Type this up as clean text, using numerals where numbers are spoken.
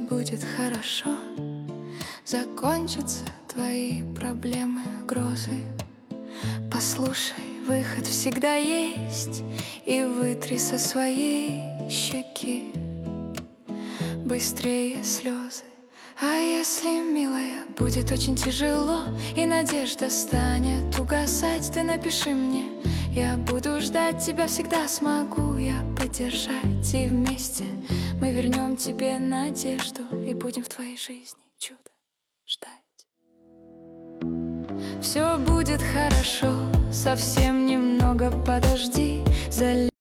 будет хорошо. Закончатся твои проблемы, грозы. Послушай, выход всегда есть, и вытри со своей щеки быстрее слезы. А если, милая, будет очень тяжело и надежда станет угасать, ты напиши мне, я буду ждать тебя, всегда смогу я поддержать. И вместе мы вернем тебе надежду и будем в твоей жизни чудо ждать. Все будет хорошо, совсем немного подожди.